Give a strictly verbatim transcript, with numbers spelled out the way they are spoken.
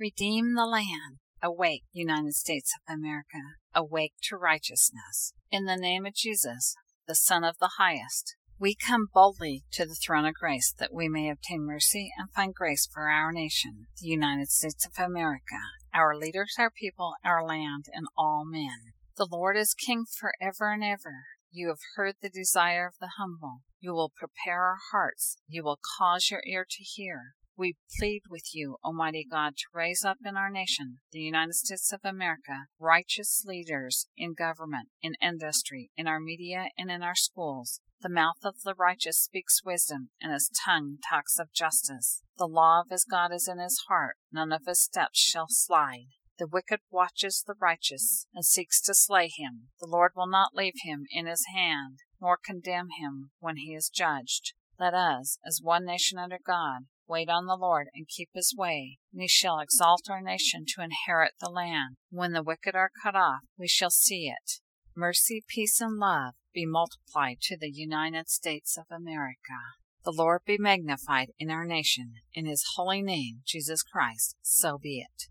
Redeem the land. Awake, United States of America. Awake to righteousness. In the name of Jesus, the Son of the Highest, we come boldly to the throne of grace that we may obtain mercy and find grace for our nation, the United States of America, our leaders, our people, our land, and all men. The Lord is King forever and ever. You have heard the desire of the humble. You will prepare our hearts. You will cause your ear to hear. We plead with you, Almighty God, to raise up in our nation, the United States of America, righteous leaders in government, in industry, in our media, and in our schools. The mouth of the righteous speaks wisdom, and his tongue talks of justice. The law of his God is in his heart. None of his steps shall slide. The wicked watches the righteous, and seeks to slay him. The Lord will not leave him in his hand, nor condemn him when he is judged. Let us, as one nation under God, wait on the Lord and keep his way, and he shall exalt our nation to inherit the land. When the wicked are cut off, we shall see it. Mercy, peace, and love be multiplied to the United States of America. The Lord be magnified in our nation. In his holy name, Jesus Christ, so be it.